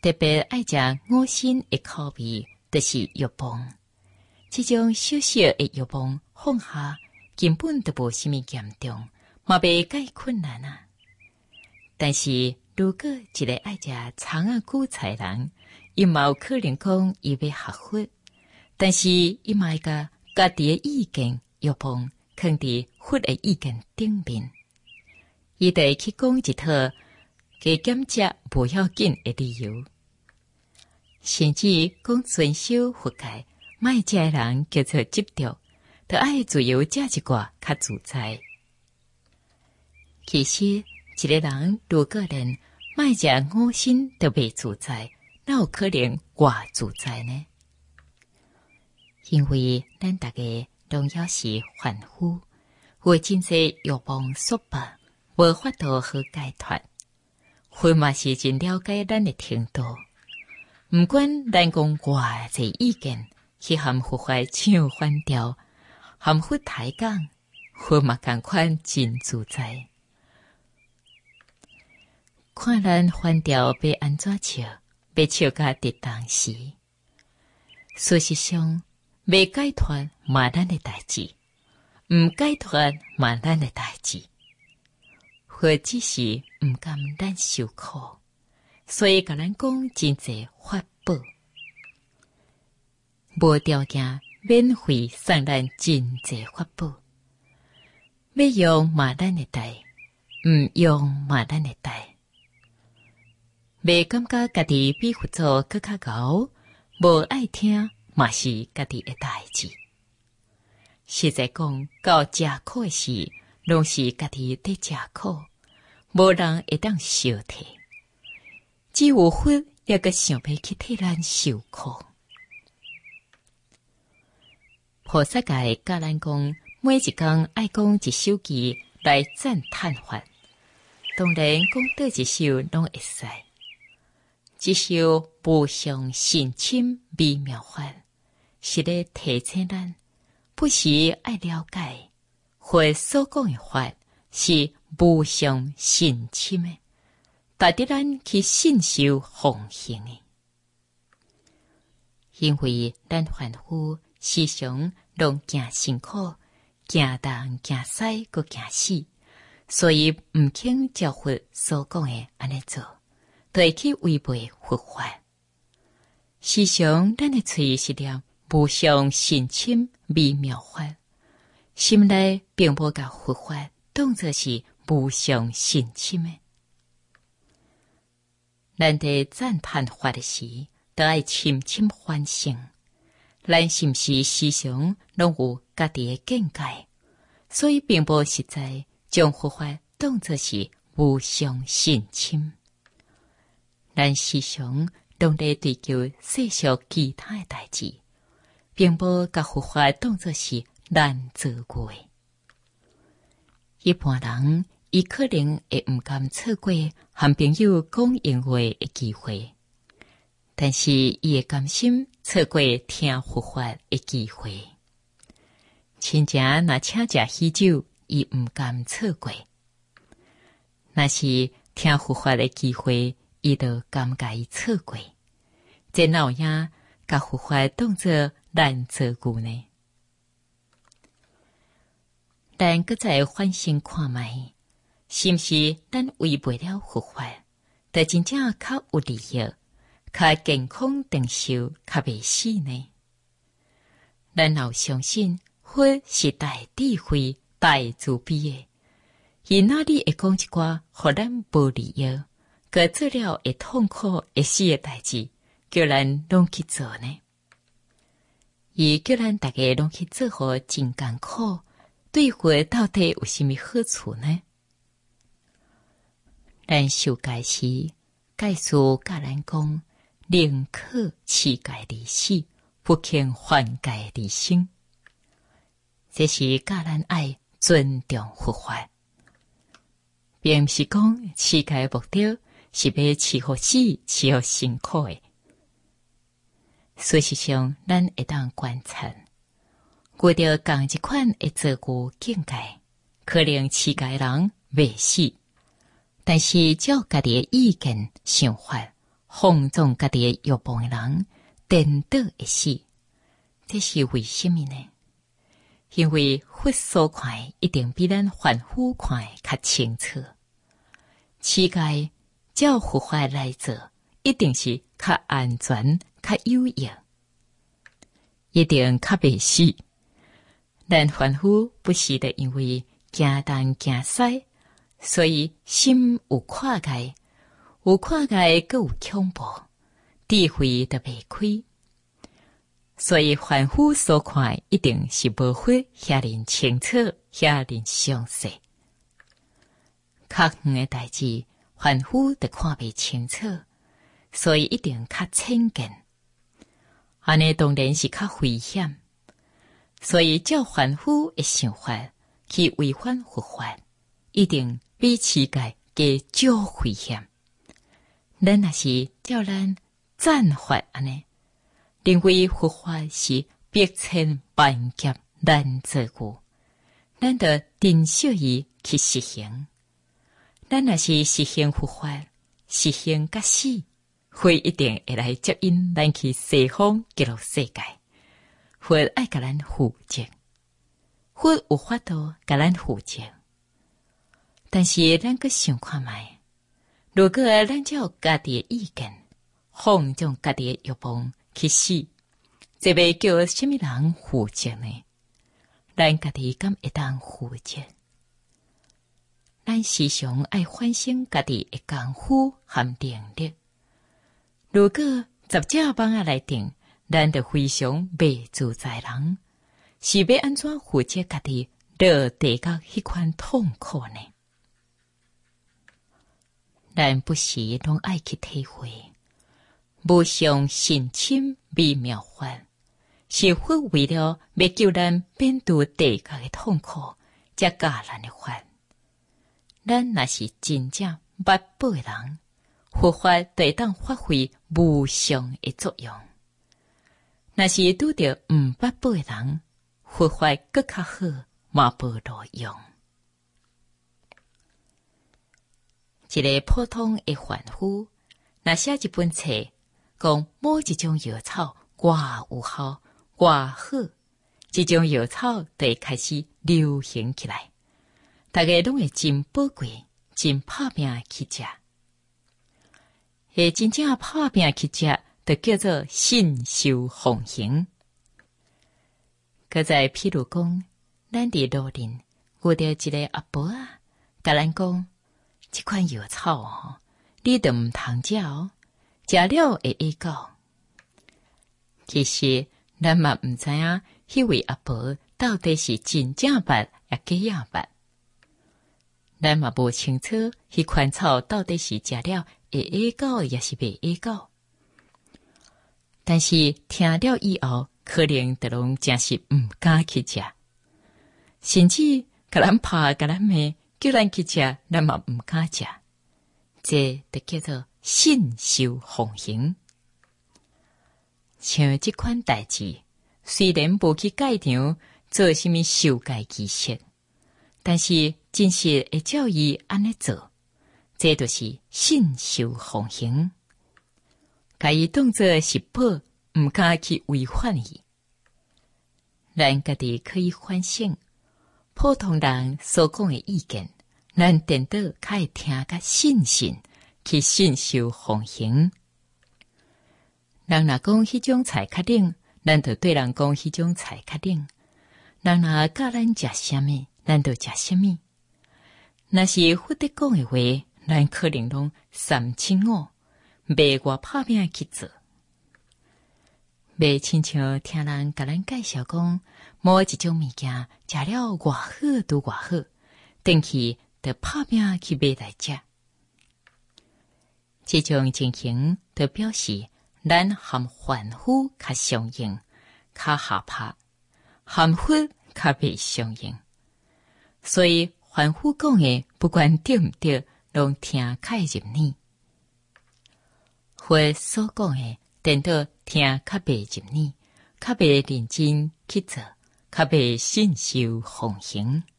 特别爱食五辛的口味，就是药饭。这种小小的药饭放下，根本都无什么严重，嘛袂介困难啊。但是如果一个爱食葱仔韭菜人，伊嘛有可能讲伊要学佛，但是伊嘛会甲家己的意见药饭放伫佛的意见顶面，伊得去讲一套加减食无要紧的理由，甚至讲遵守佛戒，卖食的人叫做执着，就爱自由食一寡较自在。其实一个人如果连卖食五辛都袂自在，哪有可能偌自在呢？因为咱大家拢要是凡夫，有真侪欲望束缚，无法度好解脱。佛嘛是真了解咱的程度，毋管咱讲偌侪意见，去含佛法唱反调，含佛抬杠，佛嘛同款真自在。看咱反调要安怎笑，要笑甲得当时。事实上，未解脱嘛咱的代志，毋解脱嘛咱的代志。或只是毋甘咱受苦，所以甲咱讲真侪法宝，无条件免费送咱真侪法宝。要用嘛咱的代，毋用嘛咱的代。未感觉家己比佛祖更较高，无爱听嘛是家己的代志。实在讲，到食苦的时，拢是家己在食苦，无人会当受替。只有佛也个想要去替咱受苦。菩萨界教咱讲，每一天爱讲一首偈来赞叹法，当然讲倒一首拢会使。这首无上甚深微妙法，是咧提醒咱，不时爱了解，或所讲的法是无上甚深的，带得咱去信受奉行的。因为咱凡夫时常拢惊辛苦，惊东惊西，搁惊死，所以毋肯照佛所讲的安尼做。就会去违背佛法。时常咱的嘴是念无上甚深微妙法，心内并无甲佛法当作是无上甚深的。咱在赞叹法的时，都爱深深反省，咱是毋是时常拢有家己的见解，所以并无实在将佛法当作是无上甚深。咱时常拢在追求世俗其他的代志，并无甲佛法当作是难做过。一般人伊可能会毋甘错过和朋友讲闲话的机会，但是伊会甘心错过听佛法的机会。亲情若请食喜酒，伊毋甘错过；若是听佛法的机会，伊就甘甲伊错过，这哪有影甲佛法当作难做故呢？咱搁再反省看卖，是毋是咱违背了佛法，就真正较有利益、较健康长寿、较袂死呢？咱若相信佛是大智慧、大慈悲的，伊哪里会讲一寡互咱无利益？个做了会痛苦会死的代志，叫咱拢去做呢？伊叫咱大家拢去做好真艰苦，对佛到底有什么好处呢？咱受戒时，戒师教咱讲，宁可持戒而死，不肯犯戒而生。这是教咱爱尊重佛法，并不是讲持戒目的是要饲好死、饲好辛苦的。事实上，咱会当观察，遇到同一款的做故境界，可能持戒人未死，但是照家己的意见想法， 放纵家己的欲望的人，颠倒会死。这是为什么呢？因为佛所看一定比咱凡夫看较清楚。世界照佛法来做，一定是较安全、较有益，一定较袂死。咱凡夫不是的，因为惊东惊西，所以心有跨界，有跨界更有恐怖，智慧就袂开。所以凡夫所看一定是无法遐尼清楚，遐尼详细。较远的代志，凡夫就看袂清楚，所以一定较浅见。安尼当然是较危险。所以照凡夫的想法去违反佛法，一定比世界加少危险。咱若是照咱赞法安尼，认为佛法是百千万劫难做故，咱得珍惜伊去实行。咱若是实行佛法，实行甲死，佛一定会来接引咱去西方极乐世界。佛爱甲咱负责，佛有法度甲咱负责。但是咱阁想看卖，如果咱照家己的意见，放纵家己的欲望去死，这要叫什么人负责呢？咱家己敢会当负责？咱时常爱反省家己的功夫和能力。如果10只网仔内顶，咱就非常袂自在人，是要安怎负责家己落地到迄款痛苦呢？咱不时拢爱去体会，无上神深微妙法，是佛为了要救咱免除地狱的痛苦，才教咱的法。咱若是真正捌宝的人，佛法就会当发挥无上的作用。若是拄着毋捌宝的人，佛法更较好，嘛无路用。一个普通的凡夫，若写一本册，讲某一种药草偌有效、偌好，这种药草就会开始流行起来，大家拢会真宝贵、真拍拼去食。会真正拍拼去食，就叫做信受奉行。搁再譬如讲，咱伫路林遇到一个阿婆啊，甲咱讲，这款药草哦，你都毋通食哦，食了会会到。其实咱嘛毋知影，迄位阿婆到底是真正捌也假样捌。咱嘛无清楚，迄款草到底是食了会会到，也是袂会到。但是听了以后，可能就拢真是毋敢去食，甚至甲咱拍、甲咱骂，叫咱去食，咱嘛毋敢食。这就叫做信受奉行。像这款代志，虽然无去戒场做什么受戒仪式，但是真实会照伊安尼做，这就是信受奉行。甲伊当作是宝，毋敢去违反伊。咱家己可以反省，普通人所讲的意见，咱颠倒较会听甲信去信受奉行。人若讲迄种菜较冷，咱就对人讲迄种菜较冷。人若教咱食什么，咱就食什么。若是佛得讲的话，咱可能拢三清五，袂偌拍拼去做。袂亲像听人甲咱介绍讲，某一种物件食了偌好拄偌好，回去就拍拼去买来食。这种情形就表示咱和凡夫较相应，较合拍，和佛较袂相应。所以凡夫讲的，不管对毋对，拢听较会入耳。佛所讲的，颠倒听较袂入耳，较袂认真去做，较袂信受奉行。